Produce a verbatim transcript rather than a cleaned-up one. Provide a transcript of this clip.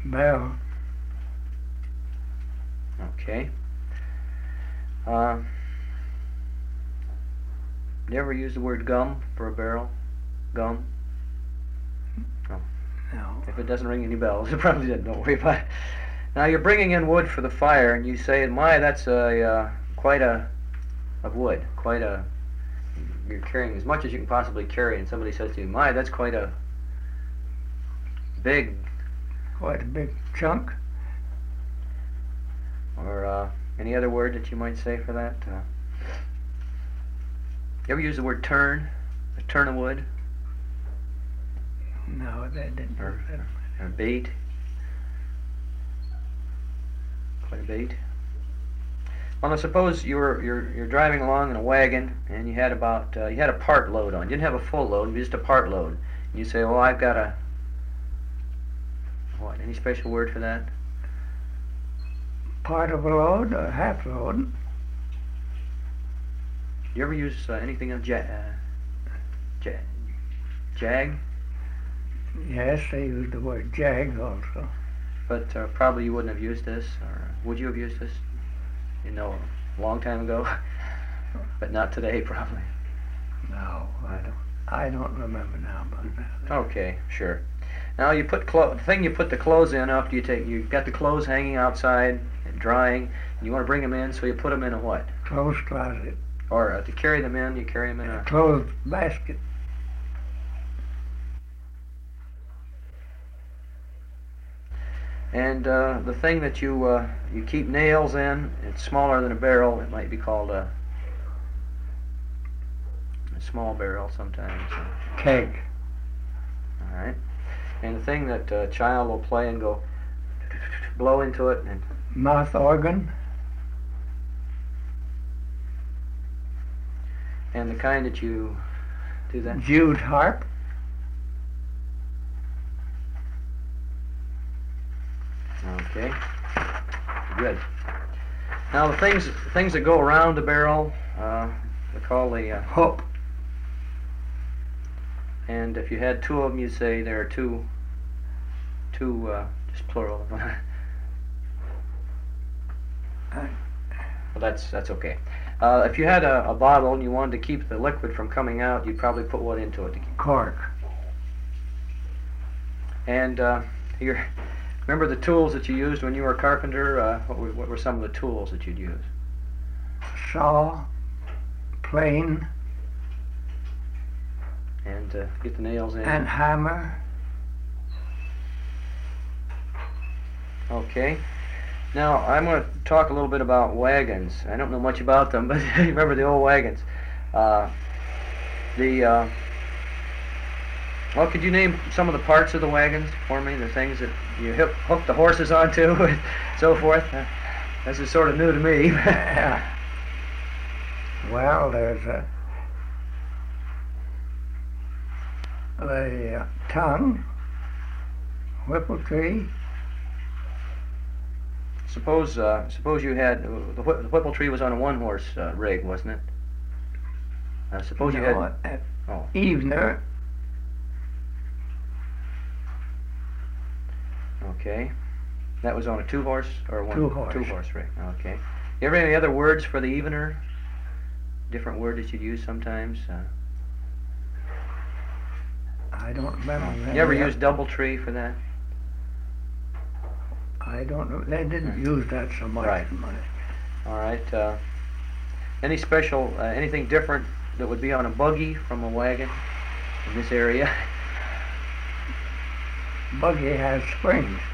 Barrel. Okay. Uh, you ever use the word gum for a barrel? Gum? Oh. No. If it doesn't ring any bells, it probably didn't. Don't worry about it. Now you're bringing in wood for the fire, and you say, "My, that's a uh, quite a of wood, quite a." You're carrying as much as you can possibly carry, and somebody says to you, "My, that's quite a big," Quite a big chunk. or uh, any other word that you might say for that. Uh, you ever use the word turn? A turn of wood, No, that didn't. or, that, or a bait? Quite a bait. Well, now suppose you were you're you're driving along in a wagon, and you had about uh, you had a part load on. You didn't have a full load, just a part load. And you say, "Well, I've got a what? Any special word for that?" Part of a load or half load. Do you ever use uh, anything of ja- uh, ja- jag? Yes, they use the word jag also. But uh, probably you wouldn't have used this, or would you have used this? You know, a long time ago, but not today, probably. No, I don't. I don't remember now about that. Okay, sure. Now you put clo- the thing you put the clothes in after you take you got the clothes hanging outside and drying, and you want to bring them in, so you put them in a what? Clothes closet. Or uh, to carry them in, you carry them in a Clothes basket. and uh, the thing that you uh, you keep nails in, it's smaller than a barrel. It might be called a, a small barrel sometimes. Keg. All right. And the thing that a child will play and go blow into it, and Mouth organ. and the kind that you do that. Jewed harp. Okay. Good. Now the things things that go around the barrel, uh, we call the uh, Hook. and if you had two of them, you'd say there are two, two, uh, just plural. Well, that's that's okay. Uh, if you had a, a bottle and you wanted to keep the liquid from coming out, you'd probably put what into it? Cork. And uh, your, remember the tools that you used when you were a carpenter? Uh, what, were, what were some of the tools that you'd use? Saw. Plane. And uh, get the nails in. And hammer. Okay. Now, I'm going to talk a little bit about wagons. I don't know much about them, but you remember the old wagons. Uh, the, uh, well, could you name some of the parts of the wagons for me? The things that you hook, hook the horses onto and so forth? Uh, this is sort of new to me. Well, there's a, the uh, tongue, whippletree. Suppose, uh, suppose you had, uh, the, whi- the whippletree was on a one-horse uh, rig, wasn't it? Uh, suppose you No, had, at oh, Evener. okay. That was on a two-horse or one? Two-horse. Two-horse rig, okay. You ever any other words for the evener? Different word that you'd use sometimes? Uh, I don't remember. you ever any use doubletree for that? I don't know. They didn't use that so much. Right. in my- All right. Uh, any special, uh, anything different that would be on a buggy from a wagon in this area? Buggy has springs.